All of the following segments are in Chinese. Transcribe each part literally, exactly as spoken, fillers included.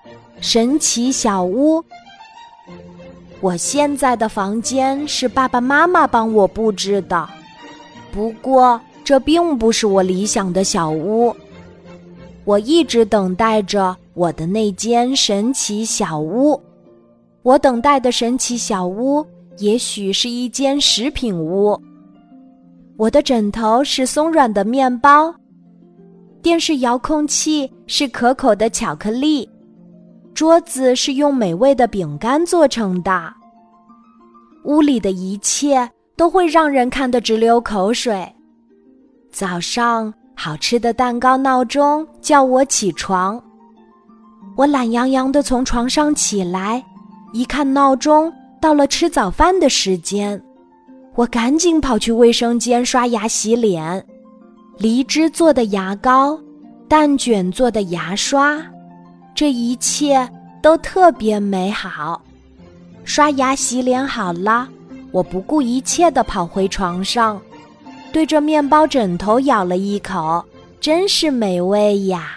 神奇小屋。我现在的房间是爸爸妈妈帮我布置的，不过这并不是我理想的小屋。我一直等待着我的那间神奇小屋。我等待的神奇小屋也许是一间食品屋。我的枕头是松软的面包，电视遥控器是可口的巧克力，桌子是用美味的饼干做成的。屋里的一切都会让人看得直流口水。早上，好吃的蛋糕闹钟叫我起床。我懒洋洋地从床上起来，一看闹钟，到了吃早饭的时间。我赶紧跑去卫生间刷牙洗脸。梨汁做的牙膏，蛋卷做的牙刷，这一切都特别美好。刷牙洗脸好了，我不顾一切地跑回床上，对着面包枕头咬了一口，真是美味呀！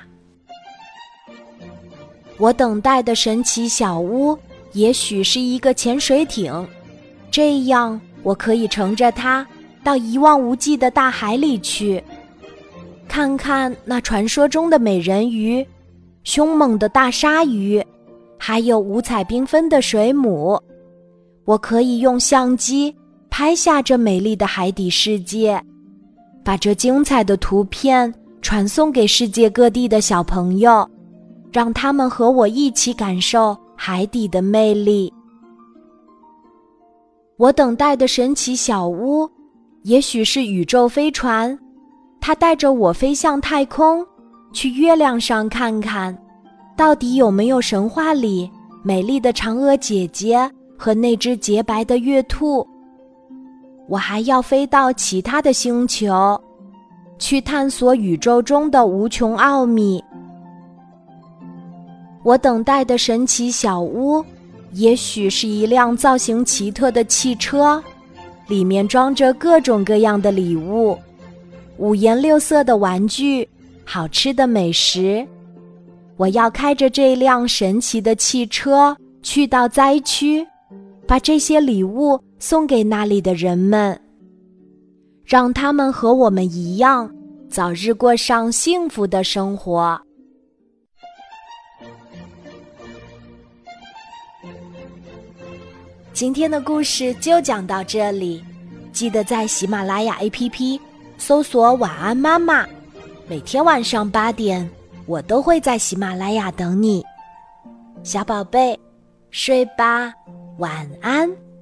我等待的神奇小屋也许是一个潜水艇，这样我可以乘着它到一望无际的大海里去，看看那传说中的美人鱼、凶猛的大鲨鱼，还有五彩缤纷的水母。我可以用相机拍下这美丽的海底世界，把这精彩的图片传送给世界各地的小朋友，让他们和我一起感受海底的魅力。我等待的神奇小屋也许是宇宙飞船，它带着我飞向太空，去月亮上看看，到底有没有神话里美丽的嫦娥姐姐和那只洁白的月兔。我还要飞到其他的星球，去探索宇宙中的无穷奥秘。我等待的神奇小屋也许是一辆造型奇特的汽车，里面装着各种各样的礼物，五颜六色的玩具，好吃的美食。我要开着这辆神奇的汽车去到灾区，把这些礼物送给那里的人们，让他们和我们一样，早日过上幸福的生活。今天的故事就讲到这里，记得在喜马拉雅 A P P 搜索晚安妈妈，每天晚上八点，我都会在喜马拉雅等你。小宝贝，睡吧，晚安。